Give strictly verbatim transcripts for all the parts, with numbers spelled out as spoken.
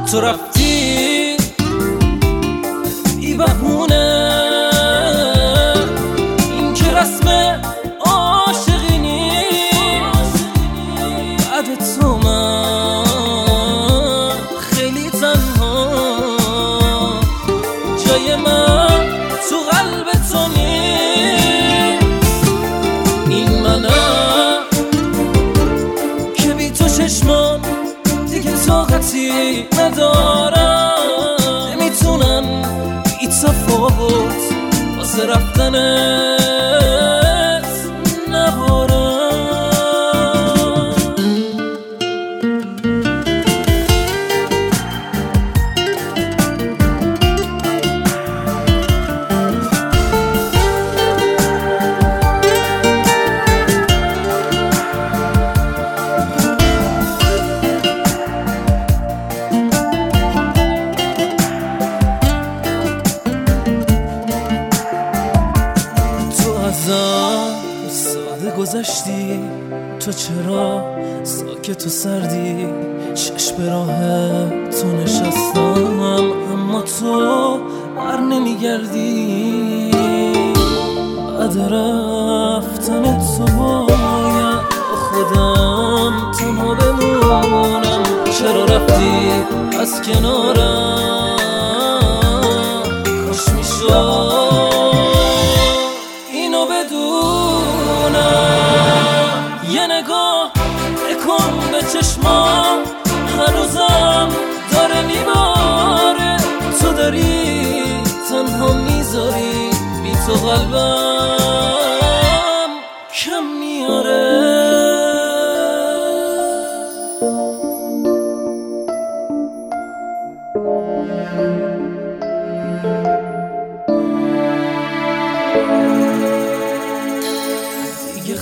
تو رفتی ای بهونه، این که رسم عاشقی نیست. بعد تو من خیلی تنها، جای من تو قلب تو نیست. این منم که بی تو چشمان دیگه طاقتی ندارم، نمیتونم بی تفاوت واسه رفتنت نبارم. ساده گذشتی، تو چرا ساکت و سردی؟ چشم به راه تو نشستم اما تو بر نمیگردی. بعد رفتن تو باید خودم تنها بمونم. چرا رفتی از کنارم؟ کاش میشد یه نگاه بکن به چشمام، هنوزم داره میباره. تو داری تنها میذاری، بی تو قلبم کم میاره. دیگه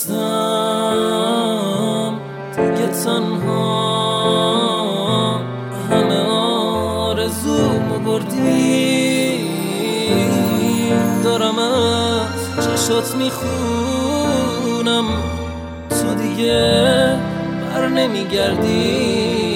خستم، دیگه تنها، همه آرزومو بردی. دارم از چشات میخونم، تو دیگه بر نمیگردی.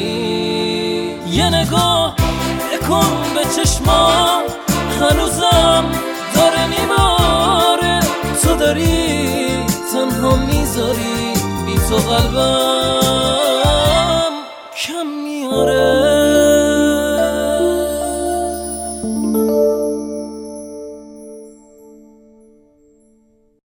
یه نگاه بکن به چشمام، هنوزم داره میباره. تو داری تنها میذاری، بی تو قلبم کم میاره.